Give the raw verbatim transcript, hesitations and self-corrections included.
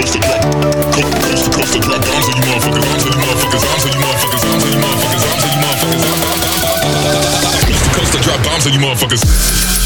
coast to drop, co- coast to coast to drop bombs on you motherfuckers, bombs on you motherfuckers, bombs on you motherfuckers, bombs on you motherfuckers, bombs on you motherfuckers, coast to coast to drop bombs on you motherfuckers.